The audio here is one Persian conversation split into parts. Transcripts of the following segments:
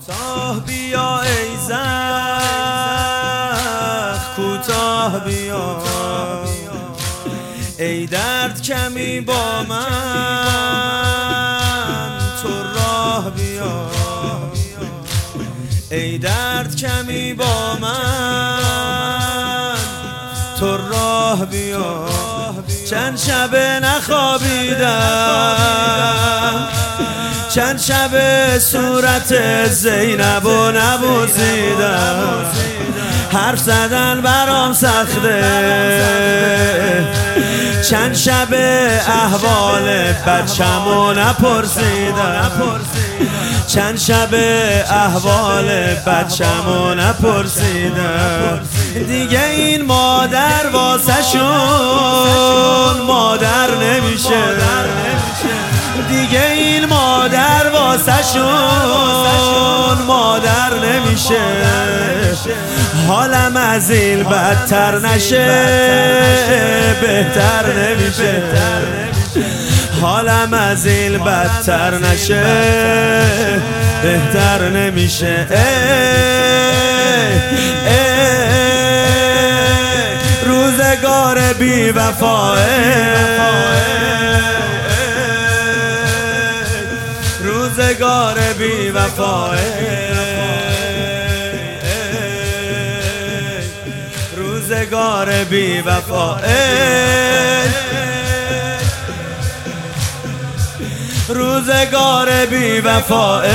کوتاه بیا ای زخم، کوتاه بیا ای درد کمی با من، تو راه بیا ای درد کمی با من، تو راه بیا. چند شب نخوابیدم، چند شب صورت زینب و نبوسیدم، حرف زدن برام سخته، چند شب احوال بچه‌مو نپرسیدم، چند شب احوال بچه‌مو نپرسیدم. دیگه این مادر واسه شون مادر نمیشه، دیگه این مادر واسه شون مادر نمیشه. حالم از این بدتر نشه بهتر نمیشه، حالم از این بدتر نشه بهتر نمیشه. روزگار بی وفاه، روزگار بی وفاه، روزگار بی وفاه، روزگار بی وفاه.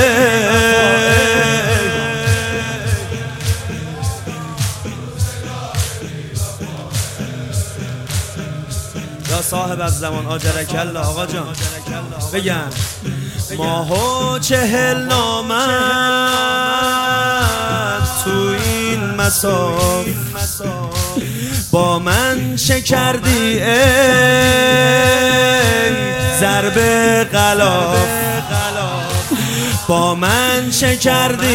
یا صاحب از زمان آجرک الله آقا جان بگم ماه و 40 نامت تو این مساف، با من چه کردی ای ضرب غلاف، با من چه کردی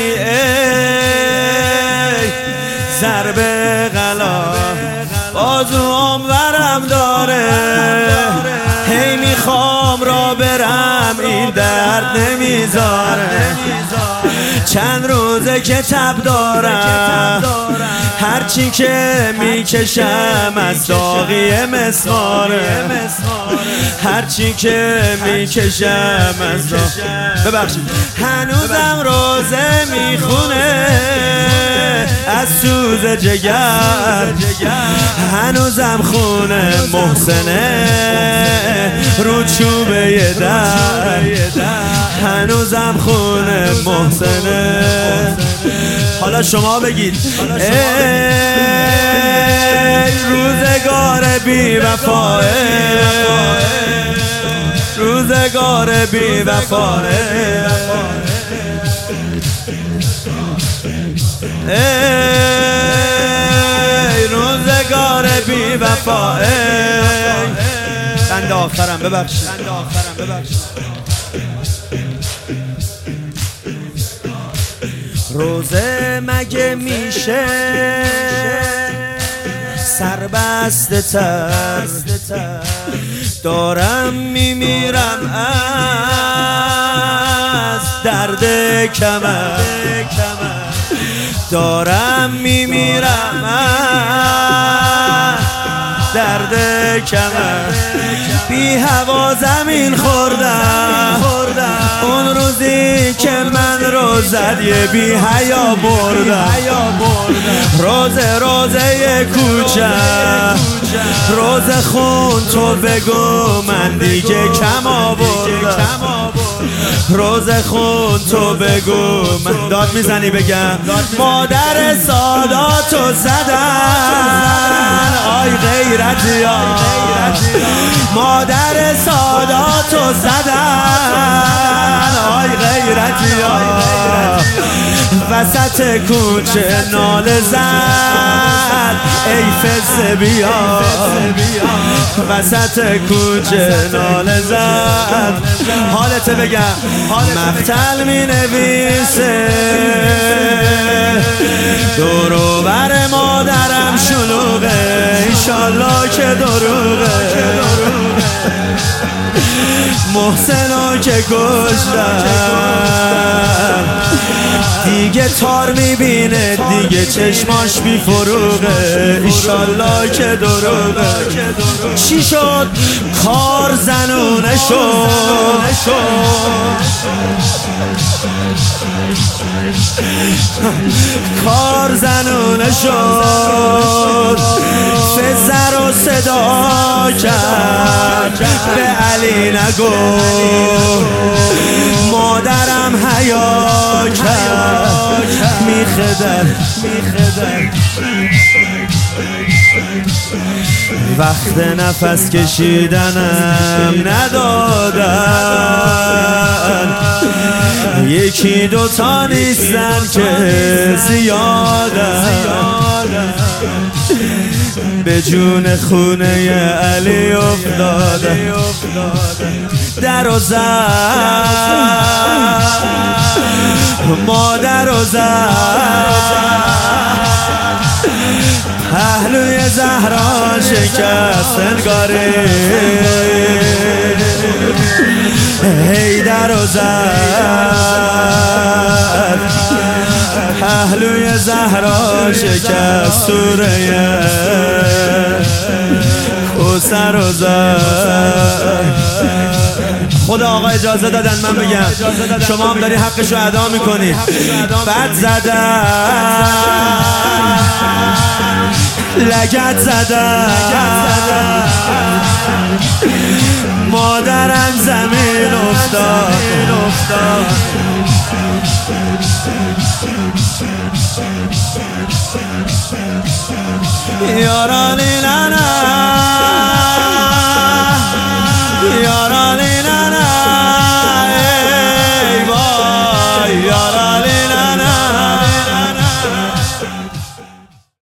ای ضرب غلاف. بازوام ورم داره هی میخوام را برم این درد نمیذاره، چند روزه که تب دارم هرچی که میکشم از داغی مسماره، هرچی که میکشم از داغی. ببخشید هنوزم روزه میخونه از سوز جگر، هنوزم خونه محسنه رو چوبه در، هنوزم خونه محسنه. حالا شما بگید ای روزگار بی وفاه، روزگار بی وفاه، ای روزگار بی وفا. بند آخرم ببخشید، روزه مگه میشه سربسته تر، دارم میمیرم از درد کمر، دارم میمیرم از درد کمر. بی هوا زمین خوردم اون روزی که من رو زد یه بی حیا بردم. روزه کوچه روز خون تو بگو من دیگه کم آوردم، روز خون تو بگو من. داد میزنی بگم مادر ساداتو زدن آی غیرتی ها، مادر ساداتو زدن آی غیرتی ها، وسط کوچه ناله زد ای فز بیا، وسط کوچه ناله زد. حالت بگم مقتل می نویسه دورو بر مادرم شلوغه، ایشالله که دروغه، محسنو که کشتن دیگه تار میبینه، دیگه چشماش بی فروغه، ایشالله که دروغه. چی شد؟ کار زنونه شد، کار زنونه شد. فزر و صدا کرد به علی نگو، مادرم حیا کرد میخدر. وقت نفس کشیدنم ندادن، یکی دوتا نیستن که زیادن. به جون خونه علی افتاده، در و زد، مادر و زد، پهلوی زهرا شکست انگاری، حیدر و زد، پهلوی زهرا شکست، سوره کوثر و زد. خدا آقا اجازه دادن من بگم، شما هم داری حقشو ادا میکنی. بد زدن، لگد زدن، مادرم زمین افتاد. یارانی لعنت